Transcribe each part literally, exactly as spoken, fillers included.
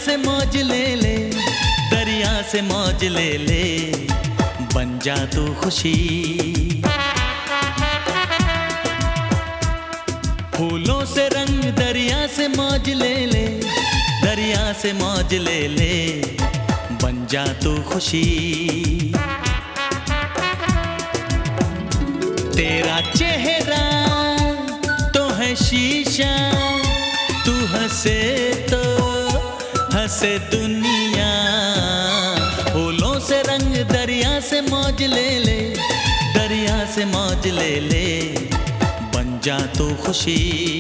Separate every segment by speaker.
Speaker 1: से मौज ले ले, दरिया से मौज ले ले, बन जा तू खुशी। फूलों से रंग दरिया से मौज ले ले, दरिया से मौज ले ले, बन जा तू खुशी। तेरा चेहरा तो है शीशा, तू हंसे तो हंसे दुनिया। फूलों से रंग दरिया से मौज ले ले, दरिया से मौज ले ले, बन जा तू खुशी।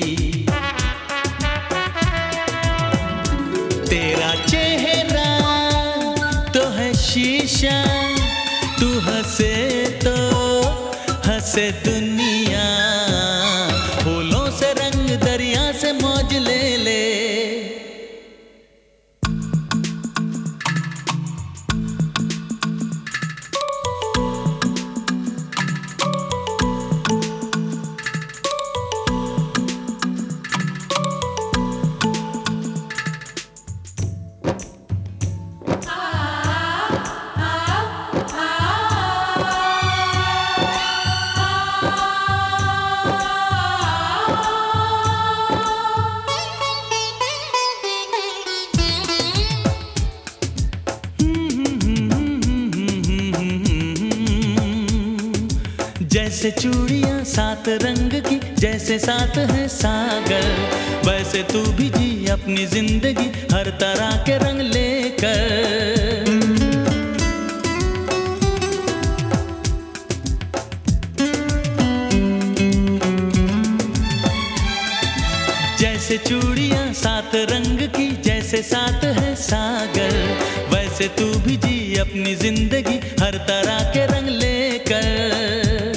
Speaker 1: तेरा चेहरा तो है शीशा, तू हंसे तो हंसे दुनिया। फूलों से रंग दरिया से मौज ले ले। जैसे चूड़ियां सात रंग की, जैसे सात है सागर, वैसे तू भी जी अपनी जिंदगी हर तरह के रंग लेकर। जैसे चूड़ियां सात रंग की, जैसे सात है सागर, वैसे तू भी जी अपनी जिंदगी हर तरह के रंग लेकर।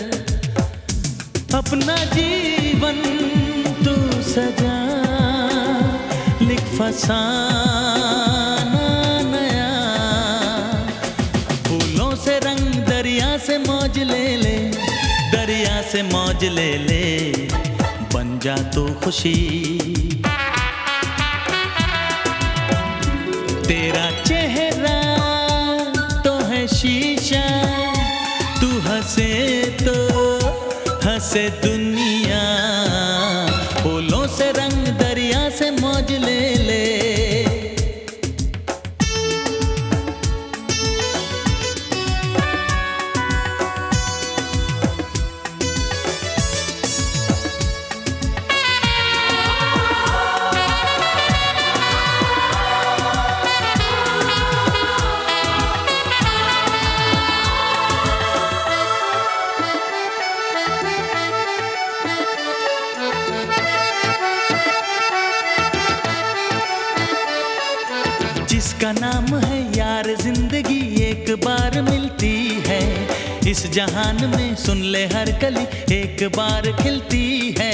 Speaker 1: अपना जीवन तू सजा, लिख फसाना नया। फूलों से रंग दरिया से मौज ले ले, दरिया से मौज ले ले, बन जा तू खुशी। तेरा चेहरा तो है शीशा, तू हंसे तो हंसे दुनिया। फूलों से रंग दरिया से मौज ले ले। जिसका नाम है यार जिंदगी एक बार मिलती है, इस जहान में सुन ले हर कली एक बार खिलती है।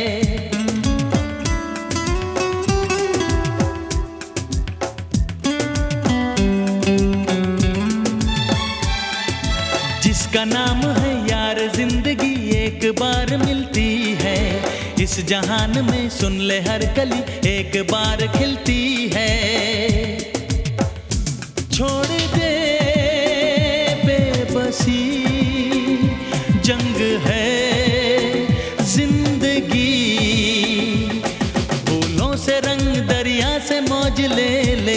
Speaker 1: जिसका नाम है यार जिंदगी एक बार मिलती है, इस जहान में सुन ले हर कली एक बार खिलती है। छोड़ दे बेबसी, जंग है जिंदगी। फूलों से रंग दरिया से मौज ले ले।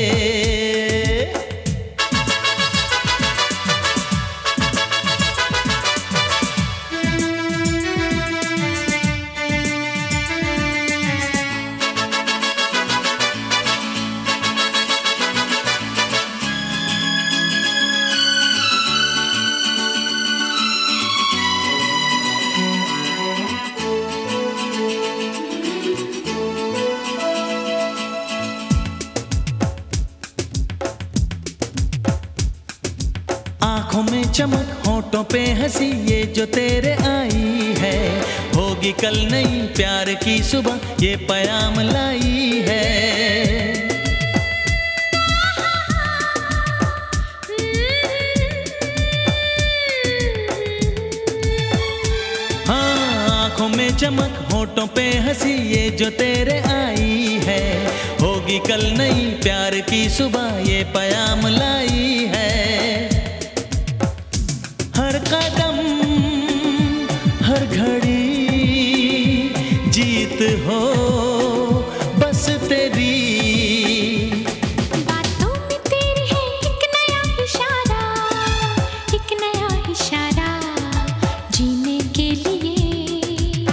Speaker 1: आँखों में चमक, होठों पे हंसी, ये जो तेरे आई है, होगी कल नई प्यार की सुबह, ये पैगाम लाई है। हाँ, आँखों में में चमक होठों पे हंसी ये जो तेरे आई है, होगी कल नई प्यार की सुबह ये पयाम लाई है। हर कदम हर घड़ी जीत हो बस तेरी।
Speaker 2: बातों में तेरी है एक नया इशारा, एक नया इशारा जीने के लिए।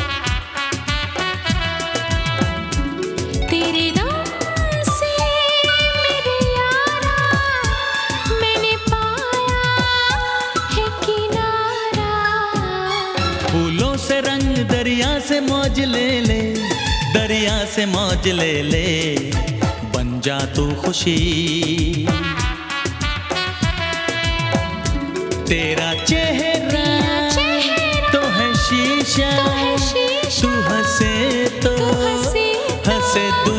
Speaker 2: तेरे दम से मेरे यारा मैंने पाया है किनारा।
Speaker 1: फूलों से रंग दरिया से मौज ले ले, दरिया से मौज ले ले, बन जा तू खुशी। तेरा चेहरा
Speaker 2: तेरा चेहरा
Speaker 1: तो है शीशा,
Speaker 2: तो है शीशा,
Speaker 1: तू हंसे तो
Speaker 2: तू हंसे तो
Speaker 1: हंसे